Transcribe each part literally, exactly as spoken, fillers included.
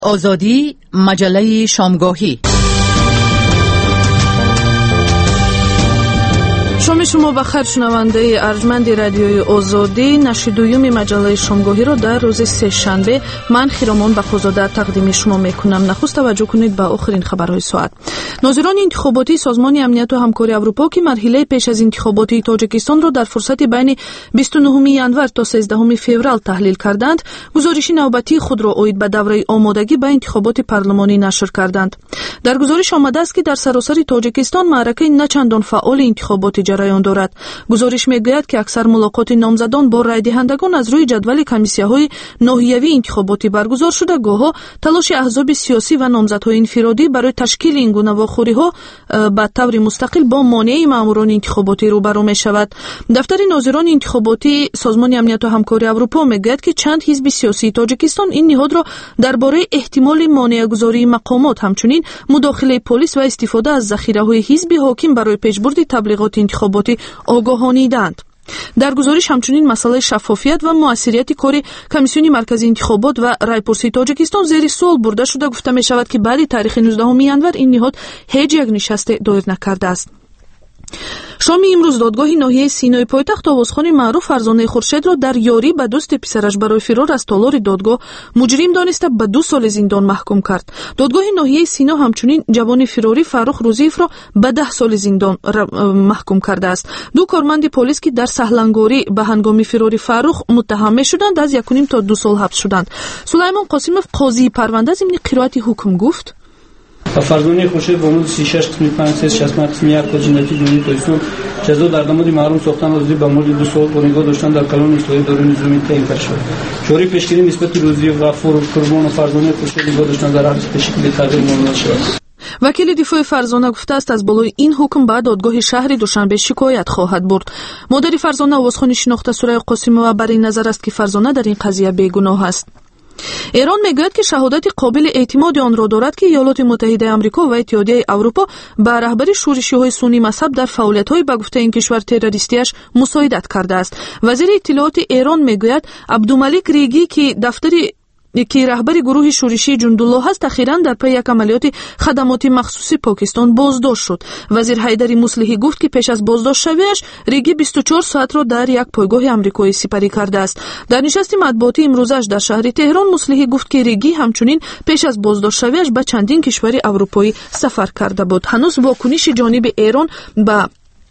آزادی، مجله شامگاهی. شما شما بخیر شنونده ارجمند رادیوی آزادی. نشر دوم مجله شامگاهی را در روز سه شنبه من خیرامان بخوزاده تقدیم شما میکنم. نخست توجه کنید به آخرین خبرهای ساعت. ناظران انتخاباتی سازمان امنیت و همکاری اروپا که مرحله پیش از انتخابات تاجیکستان را در فرصت بین بیست و نهم ینور تا سیزدهم فوریه تحلیل کردند، گزارش نوبتی خود را اوید به دوره آمادگی به انتخابات پارلمانی نشر کردند. در گزارش آمده است که در سراسر تاجیکستان معرکه نه چندان فعال انتخابات جریان دارد. گزارش میگوید که اکثر ملاقات نامزدان با رای دهندگان از روی جدول کمیسیه‌های ناحیوی انتخاباتی برگزار شده، گاهی تلاش احزاب سیاسی و نامزدهای انفرادی برای تشکیل این گونه واخوری‌ها به طور مستقل با مانع ماموران انتخاباتی روبرو می‌شود. دفتر ناظران انتخاباتی سازمان امنیت و همکاری اروپا میگوید که چند حزب سیاسی تاجیکستان این نهاد را درباره احتمال مانع‌گذاری مقامات، همچنین مداخله پلیس و استفاده از ذخیره‌های حزبی حاکم برای پیشبرد تبلیغات انتخاباتی آگاهانیدند. در گزارش همچنین مسئله شفافیت و موثریت کار کمیسیون مرکزی انتخابات و رایپرسی تاجیکستان زیر سوال برده شده. گفته می شود که بعد تاریخ نوزدهم ینور این نهاد هیچ یک نشست دایر نکرده است. شام امروز دادگاه ناحیه سینای پایتخت آوازخوان معروف فرزانه خورشید را در یاری به دوست پسرش برای فرار از تالار دادگاه مجرم دانسته به دو سال زندان محکوم کرد. دادگاه ناحیه سینا همچنین جوان فراری فرخ روزیف را به ده سال زندان محکوم کرده است. دو کارمند پلیس که در سهلنگاری به هنگام فراری فرخ متهم شدند از یک و نیم تا دو سال حبس شدند. سلیمان قاسمов قاضی پرونده ضمن قرائت حکم گفت: فرزانه خورشید با مورد سی و شش قسمت پنج صفر شصت قسمت یک تا جنایتی جنایی تایسون جزا در مورد محروم ساختن آزادی به مورد دو سال با نگاه داشتن در کلان اصلاحی دارای نظامی تعیین کرده شد. شوری پیشگیری نسبت روزی غفور قربان فرزانه خورشید نگاه داشتن در هر شکل تغییر معامله شد. وکیل دفاع فرزانه گفته است از بالای این حکم بعد دادگاه شهر دوشنبه شکایت خواهد برد. مادر فرزانه آوازخوان شناخته سورای قاسمова بر این نظر است که فرزانه در این قضیه بیگناه است. ایران میگوید که شهادت قابل اعتماد آن را دارد که ایالات متحده آمریکا و اتحادیه اروپا به رهبری شورشی‌های سنی مذهب در فعالیت‌های به گفته این کشور تروریستیش مساعدت کرده است. وزیر اطلاعات ایران میگوید عبدالملک ریگی که دفتر که رهبر گروه شورشی جندالله است اخیراً در پی یک عملیات خدمات مخصوص پاکستان بازداشت شد. وزیر حیدری مصلحی گفت که پیش از بازداشت شویش ریگی بیست و چهار ساعت را در یک پایگاه آمریکایی سپری کرده است. در نشست مطبوعاتی امروزش در شهر تهران مصلحی گفت که ریگی همچنین پیش از بازداشت شویش به چندین کشور اروپایی سفر کرده بود. هنوز واکنش جانب ایران به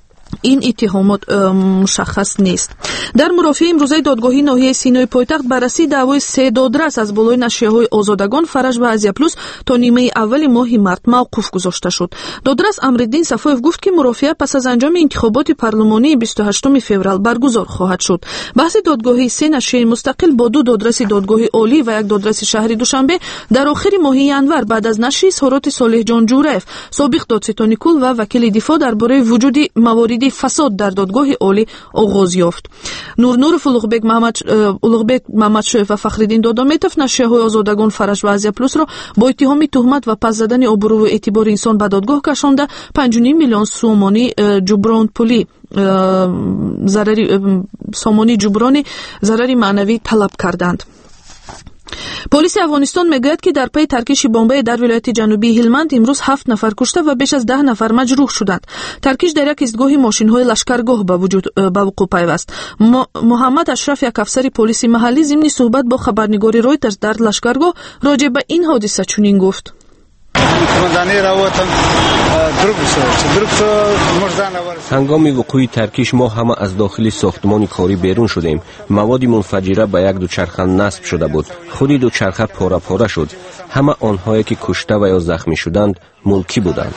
این اتهامات مشخص نیست. در مرافعه امروزه دادگاهی ناحیه سینای پایتخت بررسی دعوای سه دادرس از بالای نشریه‌های آزادگان، فرج و آزیا پلوس تا نیمه اول ماه مارت موقوف گذاشته شد. دادرس امرالدین صفایف گفت که مرافعه پس از انجام انتخابات پارلمانی بیست و هشتم فوریه برگزار خواهد شد. بحث دادگاهی سه نشریه مستقل با دو دادرس دادگاه عالی و یک دادرس شهری دوشنبه در آخر ماه ینور بعد از نشر اظهارات صالح جان جوریف، سابق دادستان کل و وکیل دفاع درباره وجود موارد فساد در دادگاه عالی آغاز یافت. نور نورов улуғбек محمد улуғбек محمدشویف و فخرالدین دادامیتوف نشریه‌های آزادگان، فرج و آزیا پلوس را با اتهام تهمت و پس زدن آبرو و اعتبار انسان به دادگاه کشانده پنج و نیم میلیون سومانی جبران پولی ضرری سامانی جبران ضرری معنوی طلب کردند. پلیس افغانستان میگوید که در پی ترکش بمبای در ولایت جنوبی هلمند امروز هفت نفر کشته و بیش از ده نفر مجروح شدند. ترکش در یک ایستگاه ماشین‌های لشکرگاه به وجود به وقوع پیوست. محمد اشرف، یک افسر پلیس محلی، ضمن صحبت با خبرنگار رویترز در لشکرگاه راجع به این حادثه چنین گفت: هنگام وقوع ترکش ما همه از داخل ساختمان کاری بیرون شدیم. مواد منفجره به یک دوچرخه نصب شده بود. خودی دوچرخه پاره پاره شد. همه آنهایی که کشته و یا زخمی شدند ملکی بودند.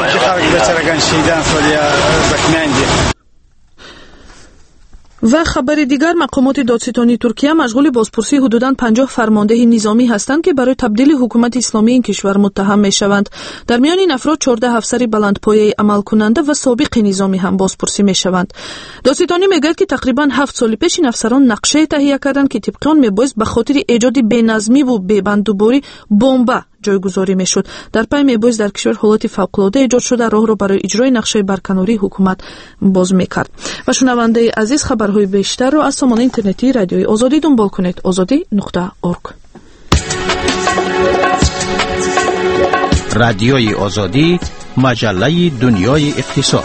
و خبر دیگر، مقامات دادستانی ترکیه مشغول بازپرسی حدوداً پنجاه فرمانده نظامی هستند که برای تبدیل حکومت اسلامی این کشور متهم میشوند. در میان این افراد چهارده افسر بلندپایه عمل کننده و سابق نظامی هم بازپرسی میشوند. دادستانی میگوید که تقریباً هفت سال پیش این افسران نقشه تهیه کردند که طبق آن میبایست به خاطر ایجاد بینظمی و ببندوباری بمب جایگذاری میشد. در پی میبایست در کشور حالت فوق‌العاده ایجاد شده راه را برای اجرای نقشه برکناری حکومت باز میکرد. و شنونده عزیز، خبرهای بیشتر را از سامانه اینترنتی رادیوی آزادی دنبال کنید. آزادی نقطه اورگ. رادیوی آزادی، مجله دنیای اقتصاد.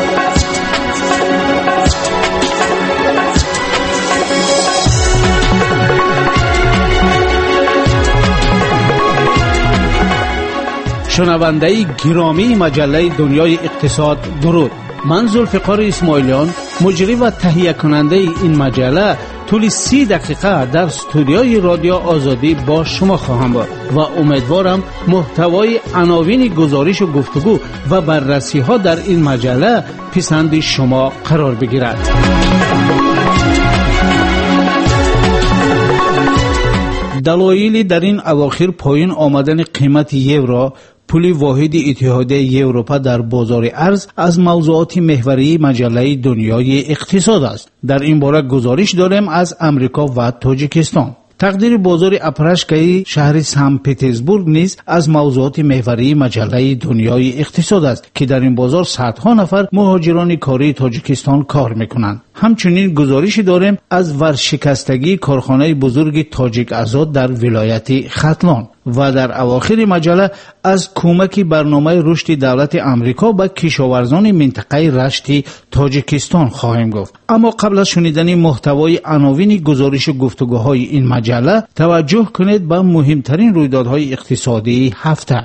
شنونده گرامی مجله دنیای اقتصاد، درود. من ذوالفقار اسماعیلیان، مجری و تهیه کننده این مجله، طول سی دقیقه در استودیوی رادیو آزادی با شما خواهم بود و امیدوارم محتوای عناوین گزارش و گفتگو و بررسی ها در این مجله پسند شما قرار بگیرد. دلایلی در این اواخر پایین آمدن قیمت یورو، پول واحد اتحادیه اروپا در بازار ارز، از موضوعات محوری مجله دنیای اقتصاد است. در این باره گزارش داریم از امریکا و تاجیکستان. تقدیر بازار اپرشکای شهر سن پترزبورگ نیز از موضوعات محوری مجله دنیای اقتصاد است که در این بازار صدها نفر مهاجران کاری تاجیکستان کار میکنند. همچنین گزارش داریم از ورشکستگی کارخانه بزرگ تاجیک آزاد در ولایت ختلان و در اواخر مجله از کمک برنامه رشد دولت امریکا به کشاورزان منطقه رشد تاجیکستان خواهیم گفت. اما قبل از شنیدن محتوای عناوین گزارش و گفتگوهای این مجله، توجه کنید به مهمترین رویدادهای اقتصادی هفته.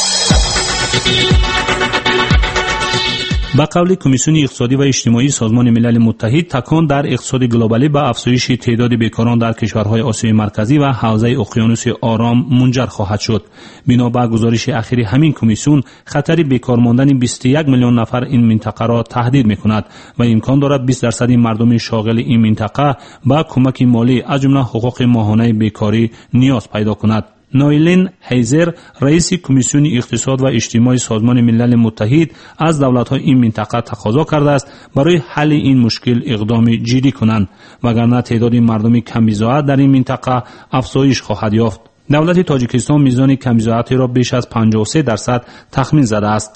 با قول کمیسیون اقتصادی و اجتماعی سازمان ملل متحد، تکان در اقتصاد گلوبالی به افزایش تعداد بیکاران در کشورهای آسیای مرکزی و حوزه اقیانوس آرام منجر خواهد شد. بنا به گزارش اخیر همین کمیسیون، خطر بیکار ماندن بیست و یک میلیون نفر این منطقه را تهدید می‌کند و امکان دارد بیست درصد مردم شاغل این منطقه با کمک مالی از جمله حقوق ماهانه بیکاری نیاز پیدا کند. نایلین هیزر، رئیس کمیسیون اقتصاد و اجتماعی سازمان ملل متحد، از دولت‌های این منطقه تقاضا کرده است برای حل این مشکل اقدام جدی کنند، وگرنه تعداد مردم کمیزاعت در این منطقه افزایش خواهد یافت. دولت تاجیکستان میزان کمیزاعتی را بیش از پنجاه و سه درصد تخمین زده است.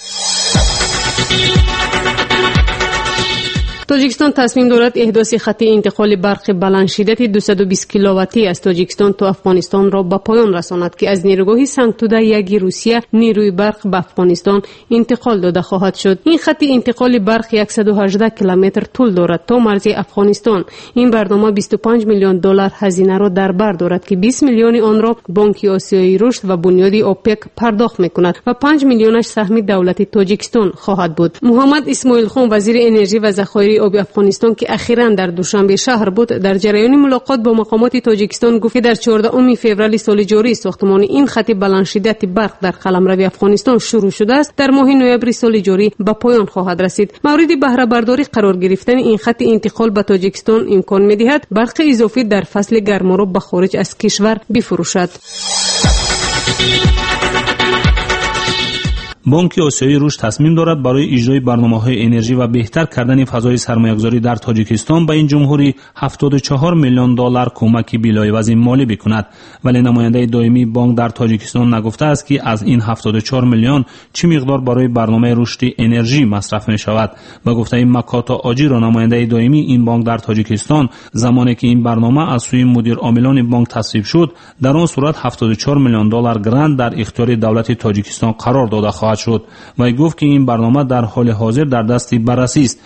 تاجیکستان تصمیم دارد احداث خط انتقال برق بلند شدت دویست و بیست کیلوواتی از تاجیکستان تا افغانستان را به پایان رساند که از نیروگاه سنگتوده یک روسیه نیروی برق به افغانستان انتقال داده خواهد شد. این خط انتقال برق صد و هجده کیلومتر طول دارد تا مرز افغانستان. این برنامه بیست و پنج میلیون دلار هزینه را در بر دارد که بیست میلیون آن را بانک آسیایی رشد و بنیاد اوپک پرداخت میکند و پنج میلیونش سهم دولت تاجیکستان خواهد بود. محمد اسماعیل خان، وزیر انرژی و ذخایر آب افغانستان که اخیراً در دوشنبه شهر بود، در جریان ملاقات با مقامات تاجیکستان گفت که در چهاردهم فوریه سال جاری ساختمان این خط بلند شدت برق در قلمرو افغانستان شروع شده است، در ماه نوامبر سال جاری به پایان خواهد رسید. مورد بهره برداری قرار گرفتن این خط انتقال به تاجیکستان امکان می‌دهد برق اضافی در فصل گرما را به خارج از کشور بفروشد. بانک آسیایی رشد تصمیم دارد برای اجرای برنامه‌های انرژی و بهتر کردن فضای سرمایه‌گذاری در تاجیکستان به این جمهوری هفتاد و چهار میلیون دلار کمک بلایوازی مالی بکند، ولی نماینده دائمی بانک در تاجیکستان نگفته است که از این هفتاد و چهار میلیون چه مقدار برای برنامه رشد انرژی مصرف می شود. با گفته مکاتا آجی را، نماینده دائمی این بانک در تاجیکستان، زمانی که این برنامه از سوی مدیر عاملان بانک تصویب شد، در آن صورت هفتاد و چهار میلیون دلار گرانت در اختیار دولت تاجیکستان قرار داده خواهد شد و گفت که این برنامه در حال حاضر در دست بررسی است.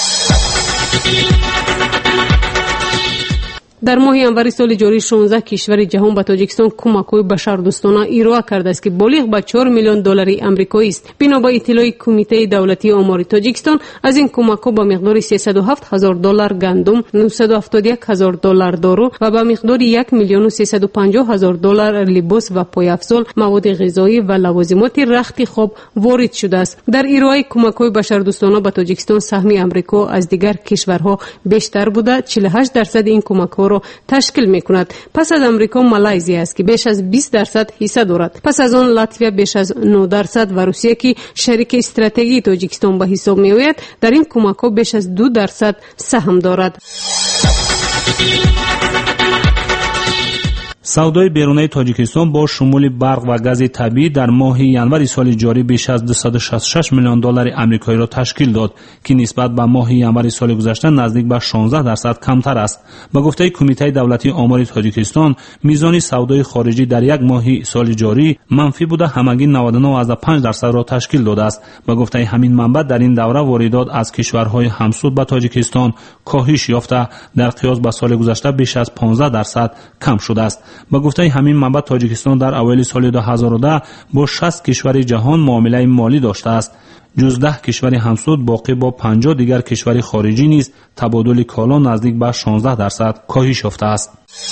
در ماه انور سال جاری شانزده کشور جهان به تاجیکستان کمک‌های بشردوستانه ارائه کرده است که بالغ به چهار میلیون دلار آمریکایی است. بنا به اطلاع کمیته دولتی آمار تاجیکستان، از این کمک‌ها به مقدار سیصد و هفت هزار دلار گندم، نهصد و هفتاد و یک هزار دلار دارو و به مقدار یک میلیون و سیصد و پنجاه هزار دلار لباس و پایافزال، مواد غذایی و لوازمات رخت خواب وارد شده است. در ارائه کمک‌های بشردوستانه به تاجیکستان سهم آمریکا از دیگر کشورها بیشتر بوده، چهل و هشت درصد این کمک‌ها را تشکیل می‌کند. پس از آمریکا مالایزیا است که بیش از بیست درصد حصه دارد. پس از آن لاتویا بیش از نه درصد و روسیه که شریک استراتژی تاجیکستان به حساب می‌آید در این کمک‌ها بیش از دو درصد سهم دارد. савдои берунаи тоҷикистон бо шумули барқ ва гази табиӣ дар моҳи январи соли ҷорӣ беш аз дусад шасту шаш миллион доллари амрикоиро ташкил дод, ки нисбат ба моҳи январи соли гузашта наздик ба шонздаҳ дарсад камтар аст. ба гуфтаи кумитаи давлатии омори тоҷикистон, мизони савдои хориҷӣ дар як моҳи соли ҷорӣ манфӣ буда ҳамагӣ навод و نه ازده پنج درصد را تشکیل داده است. به گفته همین منبع در این دوره واردات از کشورهای همسود به تاجیکستان کاهش یافته، در قیاس با سال گذشته بیش از پانزده درصد کم شده است. به گفته همین منبع تاجیکستان در اوایل سال دو هزار و ده با شصت کشور جهان معامله مالی داشته است. جز ده کشور همسود باقی با پنجاه دیگر کشور خارجی نیز تبادل کالا نزدیک به شانزده درصد کاهش یافته است.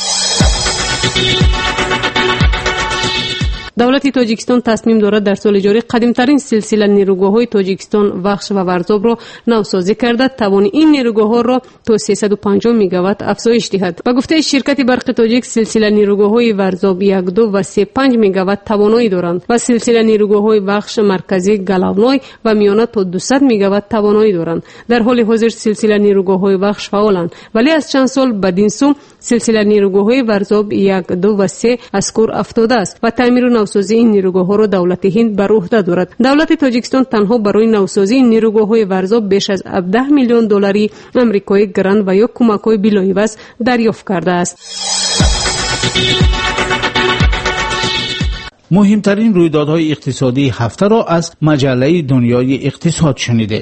давлати тоҷикистон тасмим дорад дар соли ҷорӣ қадимтарин силсила нерӯгоҳҳои тоҷикистон вахш ва варзобро навсозӣ карда тавони ин нерӯгоҳҳоро то сесаду панҷоҳ мегаватт афзоиш диҳад. ба гуфтаи ширкати барқи тоҷик, силсила нерӯгоҳҳои варзоб якду ва се панҷ мегаватт тавоноӣ доранд ва силсила нерӯгоҳҳои вахш марказӣ галавной ва миёна то дусад мегаватт тавоноӣ доранд. дар ҳоли ҳозир силсила нерӯгоҳҳои вахш фаъоланд, вале аз чанд сол бадин сум силсила нерӯгоҳҳои варзоб якду ва се аз кор афтодааст ва таъмиру навсозии ин нерӯгоҳҳоро давлати ҳинд бар уҳда дорад. давлати тоҷикистон танҳо барои навсозии нерӯгоҳҳои варзоб беш аз абдаҳ миллион доллари амрикоӣ грант ва ё кӯмакҳои билоиваз дарёфт кардааст. муҳимтарин рӯйдодҳои иқтисодии ҳафтаро аз маҷаллаи дунёи иқтисод шунидед.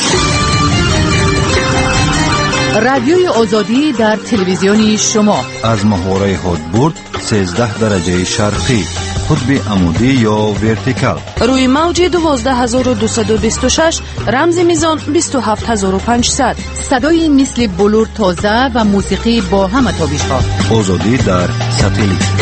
رادیوی آزادی در تلویزیونی شما از محوره هدبرد سیزده درجه شرقی، قطب عمودی یا ورتیکال، روی موج دوازده هزار و دویست و بیست و شش، رمز میزان بیست و هفت هزار و پانصد. صدای مثل بلور تازه و موسیقی با همه تابش‌ها. آزادی در ساتلیت.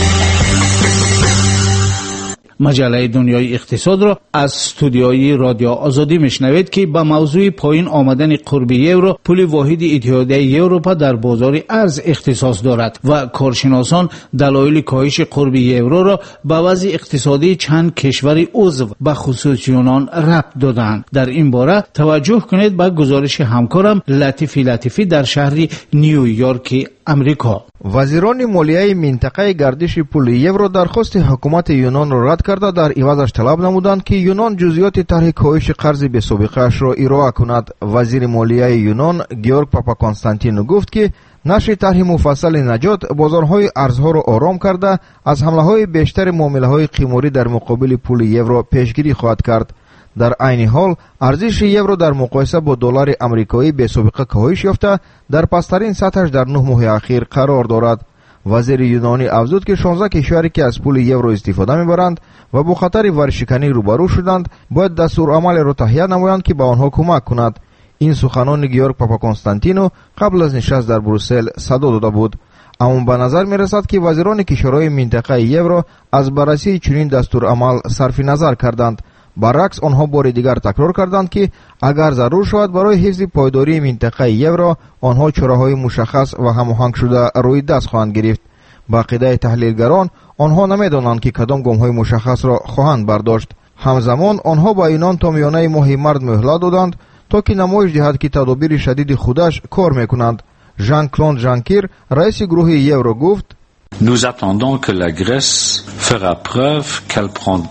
مجله دنیای اقتصاد را از استودیوی رادیو آزادی میشنوید که با موضوع پایین آمدن قرب یورو پول واحد اتحادیه اروپا در بازار ارز اختصاص دارد و کارشناسان دلایل کاهش قرب یورو را به وضع اقتصادی چند کشور عضو به خصوص یونان ربط دادند. در این باره توجه کنید به گزارش همکارم لطیفی لطیفی در شهر نیویورک امریکا. وزیران مالیه منطقه گردش پول یورو درخواست حکومت یونان را رد کرده در عوضش طلب نمودند که یونان جزئیات طرح کاهش قرض بی سابقه اش را ارائه کند. وزیر مالیه یونان گیورگ پاپاکونستانتینو گفت که نشر طرح مفصل نجات بازارهای ارزها را آرام کرده از حمله‌های بیشتر معامله‌های قیموری در مقابل پول یورو پیشگیری خواهد کرد. در عین حال ارزش یورو در مقایسه با دلار آمریکایی به سابقه کاهش یافته در پسترین سطحش در نه ماه اخیر قرار دارد. وزیر یونانی افزود که شانزده کشوری که از پول یورو استفاده می‌برند و با خطر ورشکنی روبرو شدند باید دستورالعمل را تهیه نمایند که به آنها کمک کند. این سخنان گیورگ پاپاکونستانتینو قبل از نشست در بروسل صدا داده بود. اما به نظر می‌رسد که وزیران کشورهای منطقه یورو از بررسی چنین دستورالعمل صرف نظر کردند. برعکس آنها بار دیگر تکرار کردند که اگر ضرور شود برای حفظ پایداری منطقه یورو آنها چاره‌های مشخص و هماهنگ شده روی دست خواهند گرفت. با عقیده تحلیلگران آنها نمی‌دانند که کدام گام‌های مشخص را خواهند برداشت. همزمان آنها با یونان تا میانه ماه مرد مهلت دادند تا که نمایش دهد که تدابیر شدید خودش کار می‌کنند. ژان کلود ژانکیر رئیس گروه یورو گفت: Nous attendons que la Grèce fera preuve qu'elle prend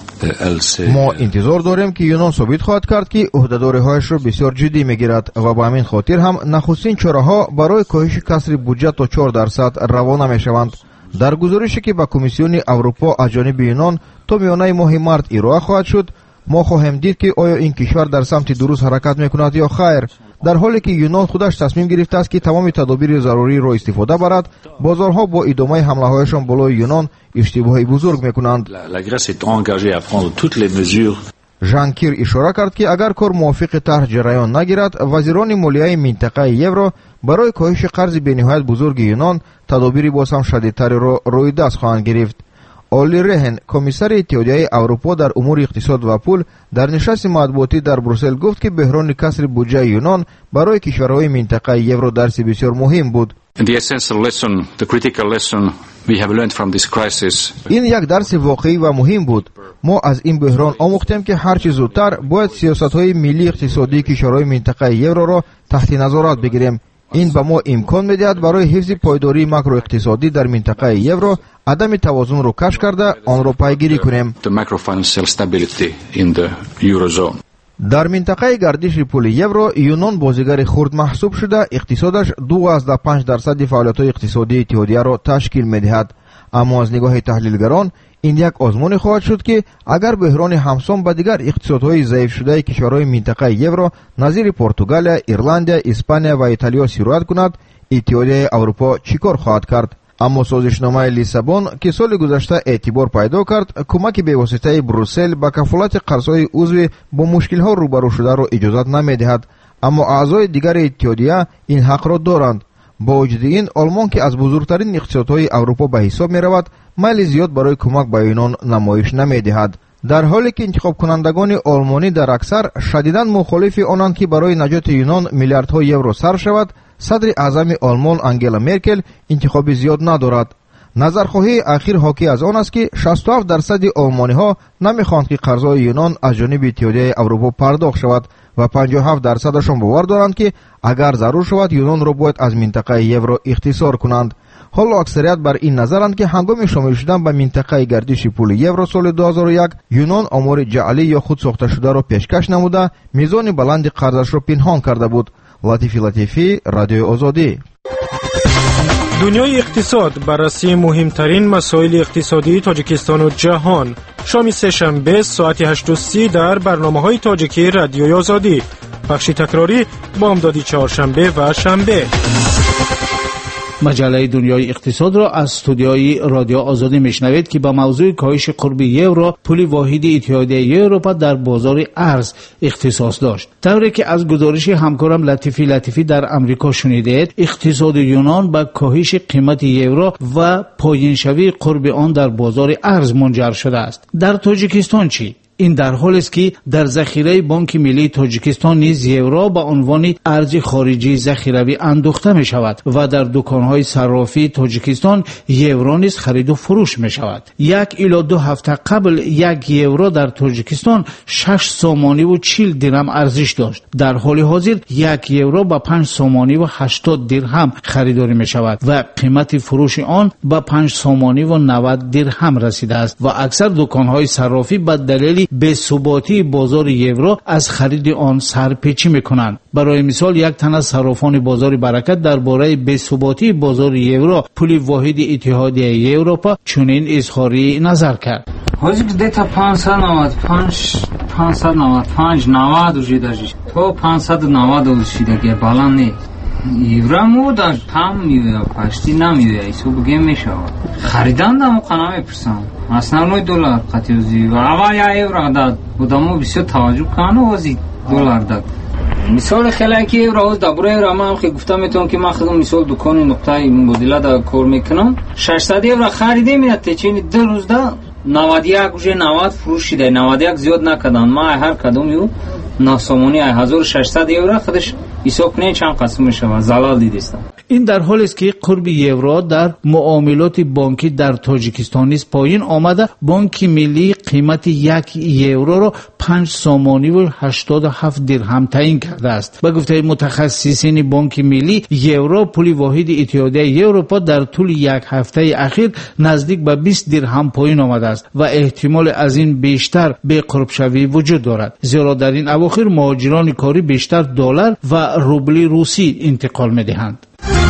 ما انتظار داریم که یونان ثابت خواهد کرد که عهده‌داری‌هایش را بسیار جدی می‌گیرد و با همین خاطر هم نخستین چاره‌ها برای کاهش کسر بودجه تا چهار درصد روانه می‌شوند. در گزارشی که به کمیسیون اروپا از جانب یونان تا میانه ماه مارس ارائه خواهد شد ما خواهیم دید که آیا این کشور در سمت درست حرکت می‌کند یا خیر. در حالی که یونان خودش تصمیم گرفته است که تمام تدابیر ضروری را استفاده برد، بازارها با ادامه حمله‌هایشان بالای یونان اشتباهی بزرگ می‌کنند. ژان کیر اشاره کرد که اگر کار موافق طرح جریان نگیرد، وزیران مالیه منطقه یورو برای کاهش قرض بی‌نهایت بزرگ یونان تدابیر باز هم شدیدتری را روی دست خواهند گرفت. اولی رهن کمیسر اتحادیه اروپا در امور اقتصاد و پول در نشست مطبوعاتی در بروسل گفت که بحران کسر بودجه یونان برای کشورهای منطقه یورو درس بسیار مهم بود. این یک درس واقعی و مهم بود. ما از این بحران آموختیم که هرچی زودتر باید سیاست‌های ملی اقتصادی کشورهای منطقه یورو را تحت نظارت بگیریم. این به ما امکان می‌دهد برای حفظ پایداری ماکرواقتصادی در منطقه یورو عدم توازن را کشف کرده آن را پیگیری کنیم. در منطقه گردش پول یورو یونان بازیگر خرد محسوب شده اقتصادش دو ازده پنج درصد فعالیت‌های اقتصادی اتحادیه را تشکیل می‌دهد. اما از نگاه تحلیلگران این یک آزمون خواهد شد که اگر بحران همسان به دیگر اقتصادهای ضعیف شده کشورهای منطقه یورو نظیر پرتغال، ایرلند، اسپانیا و ایتالیا سیرایت کند، اتحادیه اروپا چیکار خواهد کرد؟ اما سازشنامه لیسابون که سال گذشته اعتبار پیدا کرد کمک به واسطه بروسل به کفالت قرضهای عضو با مشکل‌ها روبرو شده را اجازت نمی‌دهد، اما اعضای دیگر اتحادیه این حق را دارند. با وجود این آلمان که از بزرگترین اقتصادهای اروپا به حساب می‌رود میل زیاد برای کمک به یونان نمایش نمی‌دهد، در حالی که انتخاب کنندگان آلمانی در اکثر شدیداً مخالف آنند که برای نجات یونان میلیاردها یورو صرف شود. صدر اعظم آلمان انگلا مرکل انتخاب زیاد ندارد. نظرخواهی اخیر حاکی از آن است که شصت و هفت درصد آلمانی‌ها نمی‌خواهند که قرض‌های یونان از جانب اتحادیه اروپا پرداخت شود و پنجاه و هفت درصدشان باور دارند که اگر ضرور شود یونان را باید از منطقه یورو اختصار کنند. حالا اکثریت بر این نظرند که هنگام شامل شدن به منطقه گردش پول یورو سال دو هزار و یک یونان آمار جعلی یا خود ساخته شده را پیشکش نموده میزان بلند قرضش را پنهان کرده بود. لطیفی لطیفی، رادیو آزادی. دنیای اقتصاد، بررسی مهمترین مسائل اقتصادی تاجیکستان و جهان. شام سه‌شنبه ساعت هشت و سی در برنامه‌های تاجیکی رادیوی آزادی. بخش تکراری بامدادی چهارشنبه و شنبه. مجله دنیای اقتصاد را از استودیوی رادیو آزادی میشنوید که با موضوع کاهش قرب یورو پول واحد اتحادیه اروپا در بازار ارز اختصاص داشت. طوری که از گزارش همکارم لطیفی لطیفی در امریکا شنیدید، اقتصاد یونان با کاهش قیمت یورو و پایین‌شوی قرب آن در بازار ارز منجر شده است. در تاجیکستان چی؟ این در حالی است که در ذخیره بانک ملی تاجیکستان نیز یورو به عنوان ارز خارجی ذخیروی اندوخته می شود و در دکان‌های صرافی تاجیکستان یورو نیز خرید و فروش می شود. یک الی دو هفته قبل یک یورو در تاجیکستان شش سومانی و چهل درهم ارزش داشت. در حال حاضر یک یورو با پنج سومانی و هشتاد درهم خریداری می شود و قیمت فروش آن با پنج سومانی و نود درهم رسیده است و اکثر دکان‌های صرافی به دلیل به ثباتی بازار یورو از خرید آن سرپیچی میکنند. برای مثال یک تن از صرافان بازار برکت درباره به ثباتی بازار یورو پول واحد اتحادیه اروپا چنین اظهاری نظر کرد. حاجی دیتا پانصد و نود و پنج پانصد و نود و پنج نود و شیداش تو پانصد و نود و شیداگه بالا نه یورو مودن کم میوه پشتی نمیوه ایسو بگیم میشود خریدن دمو قناه میپرسن основной دلار قطعوزی و اول یا یورو داد بودمو بسیار توجه کنه وزی دلار داد مثال خیلی که یورو دا برای یورو من خیلی گفتم میتونم که من خودم مثال دکان نقطه مبادله دا کار میکنم ششصد یورو خریده میاد چین دو روز دا نود و یک وجه نود فروش شده نود و یک زیاد نکردن ما هر کدوم یو ناسامونی هزار و ششصد یورو خودش حساب کنه چند قسم میشه زلال دیدستم. این در حالی است که قرب یورو در معاملات بانکی در تاجیکستان نیز پایین آمده. بانک ملی قیمت یک یورو را پنج سومانی و هشتاد و هفت درهم تعیین کرده است. به گفته متخصصین بانک ملی یورو پول واحد اتحادیه اروپا در طول یک هفته اخیر نزدیک به بیست درهم پایین آمده است و احتمال از این بیشتر به قرب شوی وجود دارد، زیرا در این اواخر مهاجران کاری بیشتر دلار و روبل روسی انتقال می‌دهند.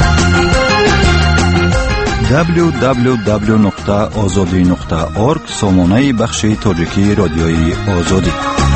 دبلیو دبلیو دبلیو نقطه آزادی نقطه اورگ سامانه بخش تاجیکی رادیوی آزادی.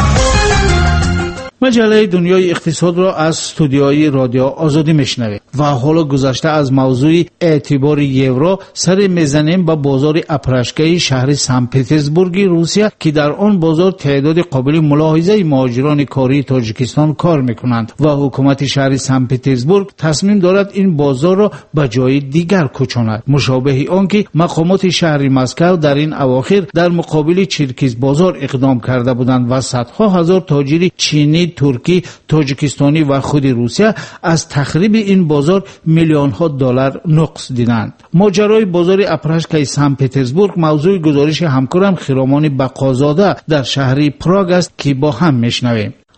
مجله دنیای اقتصاد را از استودیوی رادیو آزادی میشنوید و حالا گذشته از موضوع اعتبار یورو سر میزنیم با بازار اپرشگاه شهر سن پترزبورگ روسیه که در آن بازار تعداد قابل ملاحظه مهاجران کاری تاجیکستان کار میکنند و حکومت شهر سن پترزبورگ تصمیم دارد این بازار را به جای دیگر کوچاند، مشابه آنکه مقامات شهر مسکو در این اواخر در مقابل چرکیز بازار اقدام کرده بودند و صدها هزار تاجر چینی، ترکی، تاجیکستانی و خود روسیه از تخریب این بازار میلیون ها دلار نقص دیدند. ماجرای بازار اپرشگاه سن پترزبورگ موضوع گزارش همکارم خرامان بقازاده در شهر پراگ است که با هم میشنویم.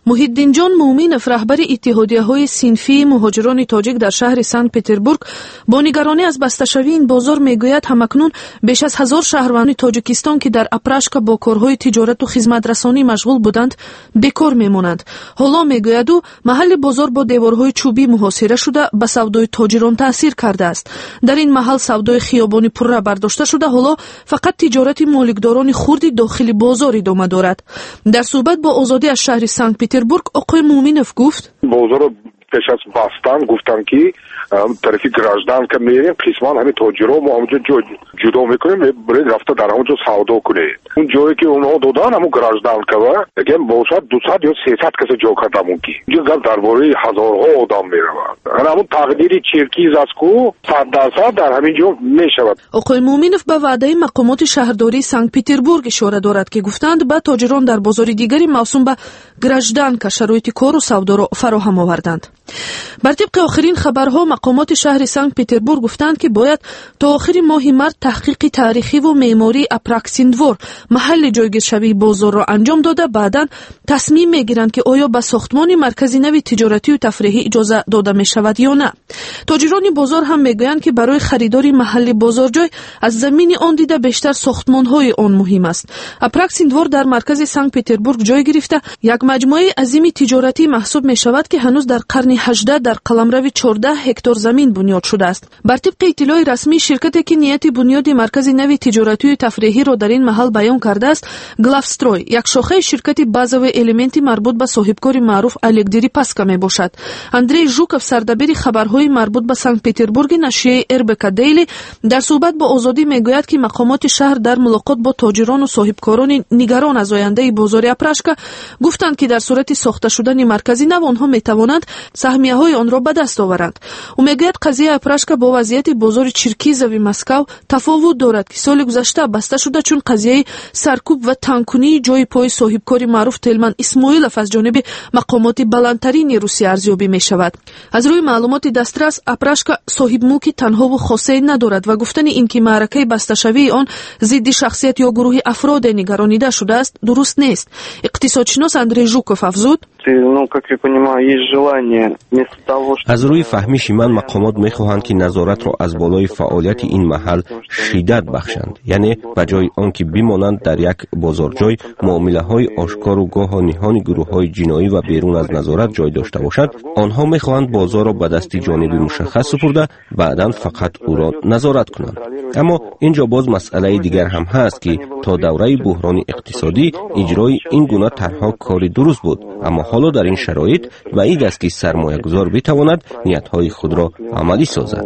محیدین جان مومینف رهبر اتحادیه‌های صنفی مهاجران تاجیک در شهر سنت پتربورگ با نگرانی از بسته‌شوی این بازار میگوید همکنون بیش از هزار شهروند تاجیکستان که در اپراشکا با کارهای تجارت و خدمترسانی مشغول بودند بیکار میمانند. حالا میگوید او محل بازار با دیوارهای چوبی محاصره شده به سودای تاجران تاثیر کرده است. در این محل سودای خیابانی پرره برداشته شده، حالا فقط تجارت مالکداران خردی داخل بازار ادامه دارد. در صحبت با آزادی از شهر سنت پتربورگ آقای مومینف گفت بازار پیش از بستن گفتن که طرفی گراجدان که میریم قسمان همین تاجرها ما همونجا جدا میکنیم برید رفته در همونجا سودا کنید. اون جایی که اونها دادن همون گراجدان که اگه باشد دوصد یا سیصد کسی جا کرده همون که اینجا گفت درباره هزارها آدم میرود. همون تقدیری چرکیز است که صد درصد در همینجا میشود. آقای مومینف به وعده مقامات شهرداری سنت پتربورگ اشاره دارد که گفتند به تاجران در بازار دیگری موسوم به گراجدان که شرایط کار و سودا را فراهم آوردند. بر طبق آخرین خبرها مقامات شهر سنت پتربورگ گفتند که باید تا آخر ماه مارس تحقیق تاریخی و معماری اپراکسیندور محل جایگیر شوی بازار را انجام داده بعداً تصمیم میگیرند که آیا به ساختمان مرکزی نوی تجارتی و تفریحی اجازه داده می شود یا نه. تاجران بازار هم میگویند که برای خریداری محل بازارجای از زمین آن دیده بیشتر ساختمان‌های آن مهم است. اپراکسیندور در مرکز سنت پتربورگ جای گرفته یک مجموعه عظیم تجارتی محسوب می شود که هنوز در قرن هجدهم در قلمرو چهارده هکتار زمین بنیاد شده است. بر طبق اطلاع رسمی شرکتی که نیت بنیاد مرکز نوی تجارتی و تفریحی را در این محل بیان کرده است، گلافستروی، یک شاخه شرکت بازو المنتی مربوط به صاحبکار معروف الک دریپاسکا می باشد. اندری ژوکوف سردبیر خبرهای مربوط به سنت پتربورگ نشریه اربکا دیلی در صحبت با آزادی میگوید که مقامات شهر در ملاقات با تاجران و صاحبکاران نگران از آینده بازار اپراشکا گفتند که در صورت ساخته شدن مرکزی نو آنها میتوانند سهمیه‌های آن را به دست آورند. او میگوید قضیه اپراشکا با وضعیت بازار چرکیزوی مسکو تفاوت دارد که سال گذشته بسته شده چون قضیه سرکوب و تنگ‌کنی جای پای صاحبکار معروف تلمن اسماعیلوف از جانب مقامات بلندترین روسیه ارزیابی می شود. از روی معلومات دسترس اپراشکا صاحب ملکی تنها و خاصه ندارد و گفتن اینکه معرکه بسته شوی آن ضد شخصیت یا گروه افراد نگرانیده شده است درست نیست. اقتصادشناس اندری ژوکوف افزود: از روی فهمیش من مقامات میخواهند که نظارت را از بالای فعالیت این محل شدت بخشند، یعنی بجای آنکه بمانند در یک بازارجای معامله های آشکار و گاه نهانی گروه های جنایی و بیرون از نظارت جای داشته باشد، آنها میخواهند بازار را به دست جانبی مشخص سپرده بعداً فقط او را نظارت کنند. اما اینجا باز مسئله دیگر هم هست که تا دوره بحران اقتصادی اجرای این گونه طرح‌ها کاری درست بود، اما حالا در این شرایط بعید است که سرمایه‌گذار بتواند نیت‌های خود را عملی سازد.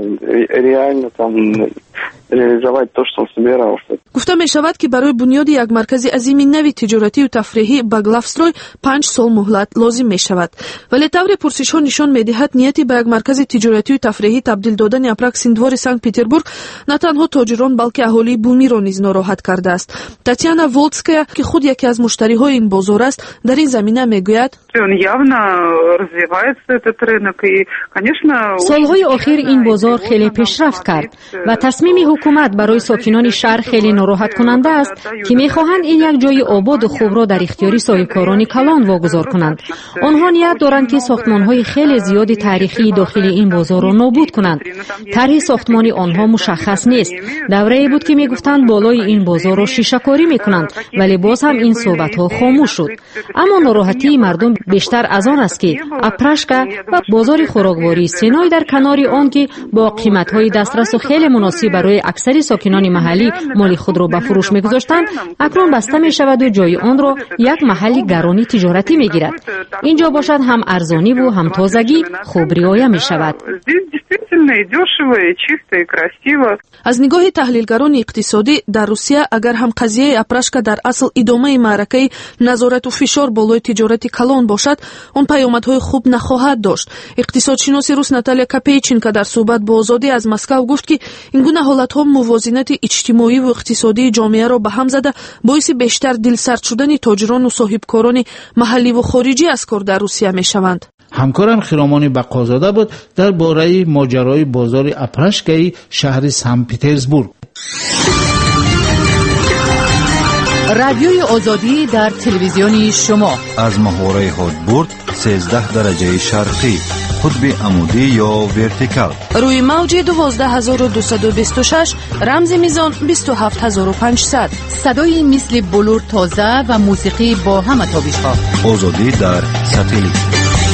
گفته می شود که برای بنیاد یک مرکز عظیم نوی تجارتی و تفریحی به گلافستروی پنج سال مهلت لازم می شود. ولی طور پرسش ها نشان می دهد نیتی به یک مرکز تجارتی و تفریحی تبدیل دادن اپراکسیندور سنت پتربورگ نه تنها تاجران بلکه اهالی بومی را نیز ناراحت کرده است. تاتیانا ولتسکایا که خود یکی از مشتری های این بازار است در این زمینه می گوید: سالهای اخیر این بازار خیلی پیشرفت کرد و تصمیم حکومت برای ساکنان شهر خیلی ناراحت کننده است که میخواهند این یک جای آباد و خوب را در اختیاری صاحبکاران کلان واگذار کنند. آنها نیت دارند که ساختمان‌های خیلی زیادی تاریخی داخل این بازار را نابود کنند. طرح ساختمان آنها مشخص نیست. دوره‌ای بود که میگفتند بالای این بازار را شیشه‌کاری میکنند، ولی باز هم این صحبت‌ها خاموش شد. اما ناراحتی مردم بیشتر از آن است که اپراشکا و بازار خوراکواری سینای در کنار آن که با قیمت‌های دسترس و خیلی مناسب برای اکثر ساکنان محلی مال خود را به فروش می‌گذاشتند، اکنون بسته می‌شود و جای آن را یک محل گرانی تجارتی می‌گیرد. اینجا باشد هم ارزانی و هم تازگی خوب رعایت می‌شود. از نگاه تحلیلگران اقتصادی در روسیه اگر هم قضیه اپراشکا در اصل ادامه معرکه نظارت و فشار بالای تجارت کلان باشد، آن پیامدهای خوب نخواهد داشت. اقتصادشناس روس ناتالیا کاپیچینکا در صحبت با آزادی از مسکو گفت که این گونه حالت‌ها موازنت اجتماعی و اقتصادی جامعه را به هم زده باعث بیشتر دلسرد شدن تاجران و صاحبکاران محلی و خارجی از کار در روسیه می‌شوند. همکارم خیرامان بقازاده بود در باره ماجرای بازار اپراشکای شهر سنت پترزبورگ. رادیوی آزادی در تلویزیون شما از محوره هادبورد سیزده درجه شرقی، قطب عمودی یا ورتیکال، روی موج دوازده هزار و دویست و بیست و شش، رمز میزان بیست و هفت هزار و پانصد. صدای مثل بلور تازه و موسیقی با همه تابش‌ها. آزادی در ساتلیت.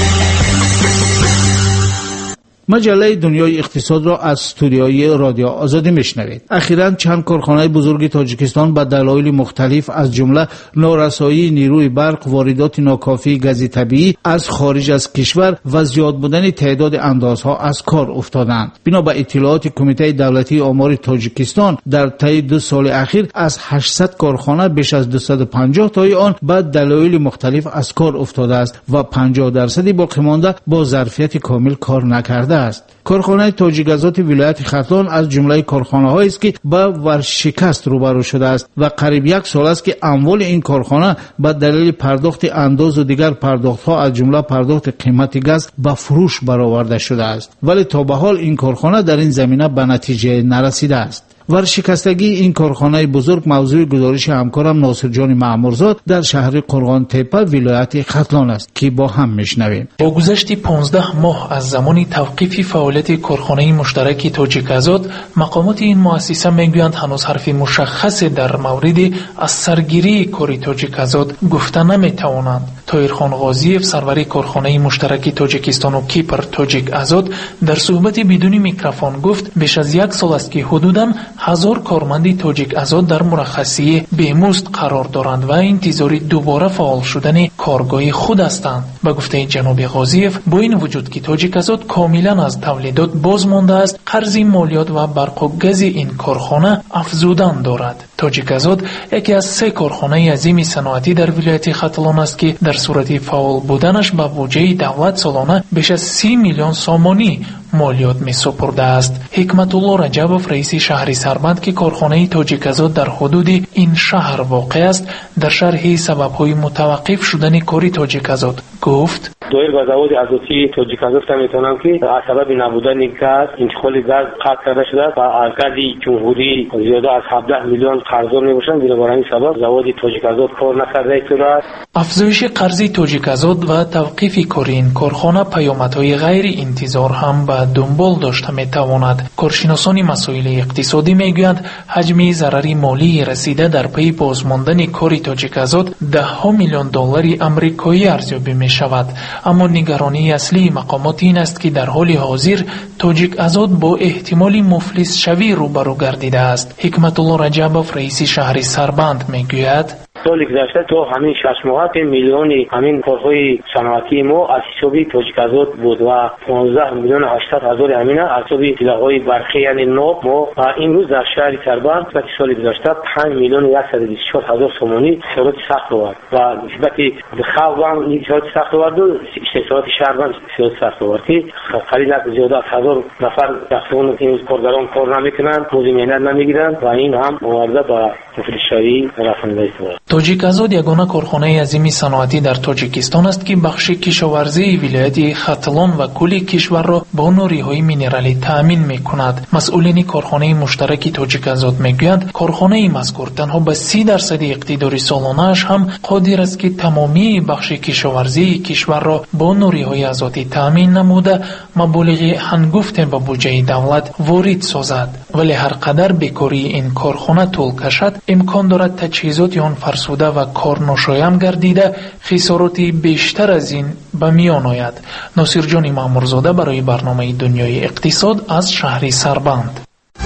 مجله دنیای اقتصاد را از استودیوی رادیو آزادی میشنوید. اخیراً چند کارخانه بزرگ تاجیکستان به دلایل مختلف از جمله نارسایی نیروی برق، واردات ناکافی گاز طبیعی از خارج از کشور و زیاد بودن تعداد اندازها از کار افتادند. بنا به اطلاعات کمیته دولتی آمار تاجیکستان، در طی دو سال اخیر از هشتصد کارخانه بیش از دویست و پنجاه تای آن به دلایل مختلف از کار افتاده است و پنجاه درصد باقی مانده با ظرفیت کامل کار نکرده است. کارخانه تاجیک‌گازات ولایت ختلان از جمله کارخانه‌هایی است که با ورشکست روبرو شده است و قریب یک سال است که اموال این کارخانه به دلیل پرداخت انداز و دیگر پرداخت‌ها از جمله پرداخت قیمت گاز به فروش برآورده شده است، ولی تا به حال این کارخانه در این زمینه به نتیجه نرسیده است. ورشکستگی این کارخانه بزرگ موضوع گزارش همکارم ناصر جان معمورزاد در شهر قرغان تپه ولایت ختلان است که با هم میشنویم. با گذشت پانزده ماه از زمان توقیف فعالیت کارخانه مشترک تاجیک‌آزاد، مقامات این مؤسسه میگویند هنوز حرف مشخصی در مورد از سرگیری کار تاجیک‌آزاد گفته نمیتوانند. طاهرخان غازیف، سرور کارخانه مشترک تاجیکستان و کیپر تاجیک‌آزاد، در صحبت بدون میکروفون گفت بیش از یک سال است که حدوداً هزار کارمند تاجیک‌آزاد در مرخصی بیمزد قرار دارند و انتظار دوباره فعال شدن کارگاه خود هستند. به گفته جناب غازیف، با این وجود که تاجیک‌آزاد کاملا از تولیدات باز مانده است، قرض مالیات و برق و گاز این کارخانه افزودن دارد. تاجیک‌آزاد یکی از سه کارخانه عظیم صنعتی در ولایت ختلان است که در صورت فعال بودنش به بودجه دولت سالانه بیش از سی میلیون سامانی مالیات می سپرده است. حکمت الله رجبوف، رئیس شهر سربند که کارخانه تاجیک‌آزاد در حدود این شهر واقع است، در شرح سبب‌های متوقف شدن کار تاجیک‌آزاد گفت: دویر با زواد ازوتی تاجیک‌آزاد میتونم که از سبب نبودن گاز، انتقال گاز قطع کرده شده و ارکاد جمهوری زیاده از هفده میلیون قرضدار میباشند. بنابراین این سبب زواد تاجیک‌آزاد کار نکرده است. افزایش قرض تاجیک‌آزاد و توقیف کار این کارخانه پیامدهای غیر انتظار هم به دنبال داشته میتواند. کارشناسان مسائل اقتصادی میگویند حجم ضرر مالی رسیده در پی بازماندن کار تاجیک‌آزاد ده ها میلیون دلار آمریکایی ارزیابی می شود. اما نگرانی اصلی مقامات این است که در حال حاضر تاجیک‌آزاد با احتمال مفلس شوی روبرو گردیده است. حکمت الله رجبوف، رئیس شهر سربند میگوید: سال گذشته تو همین شش ماه میلیون همین کارهای صنعتی ما از حساب تاجیک‌آزاد بود و پانزده میلیون هشتصد هزار همین از حساب سلاح‌های برقی یعنی ناب ما و امروز در شهر سربند و سال گذشته پنج میلیون و صد و بیست و چهار هزار سومانی شرایط سخت بود و نسبت به خواب این شرایط سخت بود و شرایط شهربند شرایط سخت بود که قریب زیاده از هزار نفر شخصون این کارگران کار نمیکنند، مزد نمیگیرند و این هم مورد با مفلس‌شوی رسانده است. تاجیک‌آزاد یگانه کارخانه عظیم صنعتی در تاجیکستان است که بخش کشاورزی ولایت ختلان و کل کشور را با نوری‌های مینرالی تأمین می‌کند. مسئولین کارخانه مشترک تاجیک‌آزاد میگویند کارخانه مذکور تنها به سی درصد اقتدار سالانه‌اش هم قادر است که تمامی بخش کشاورزی کشور را با نوری‌های آزادی تأمین نموده مبالغ هنگفت به بودجه دولت وارد سازد. ولی هر قدر بیکاری این کارخانه طول کشد، امکان دارد تجهیزات آن فرسوده و کار ناشایان گردیده خسارات بیشتر از این به میان آید. ناصر جان معمورزاده برای برنامه دنیای اقتصاد از شهر سربند.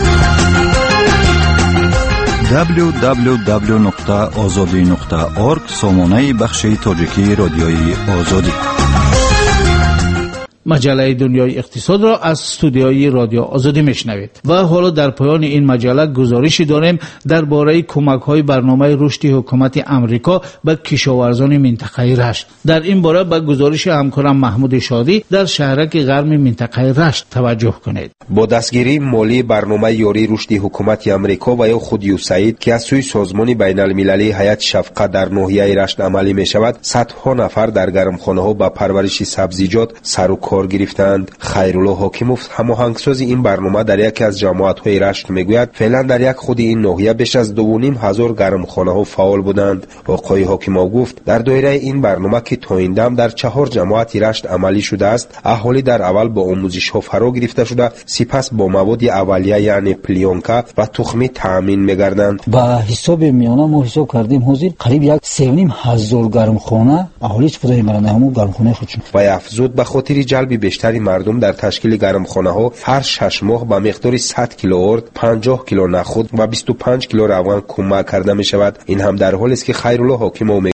دبلیو دبلیو دبلیو نقطه آزادی نقطه اورگ سامانه بخش تاجیکی رادیوی آزادی. مجله دنیای اقتصاد را از استودیوی رادیو آزادی میشنوید و حالا در پایان این مجله گزارشی داریم درباره کمک‌های برنامه رشد حکومت امریکا به کشاورزان منطقه رشت. در این باره به گزارش همکارم محمود شادی در شهرک غرب منطقه رشت توجه کنید. با دستگیری مالی برنامه یاری رشد حکومت امریکا و یا خود یوساید که از سوی سازمان بین المللی حیات شفقت در ناحیه رشت عملی می شود، صدها نفر در گرمخانه‌ها با پرورش سبزیجات سر و کار کار گرفتند. خیرالله حاکموف هماهنگساز این برنامه در یکی از جماعت‌های رشت میگوید فعلا در یک خود این ناحیه بیش از دو و نیم هزار گرمخانه‌ها فعال بودند. آقای حاکم‌ها گفت در دایره این برنامه که تا این دم در چهار جماعت رشت عملی شده است، اهالی در اول با آموزش‌ها فرا گرفته شده، سپس با مواد اولیه یعنی پلیونکا و تخمی تامین می‌گردند. با حساب میانه ما حساب کردیم حاضر قریب یک سه و نیم هزار گرمخانه اهالی استفاده می‌برند همون گرمخانه خودشون. و افزود به خاطر جلب بیشتری مردم در تشکیل گرمخانه‌ها هر شش ماه به مقدار صد کیلو ارد، پنجاه کیلو نخود و بیست و پنج کیلو روغن کمک کرده می‌شود. این هم در حالی است که خیرالله حاکم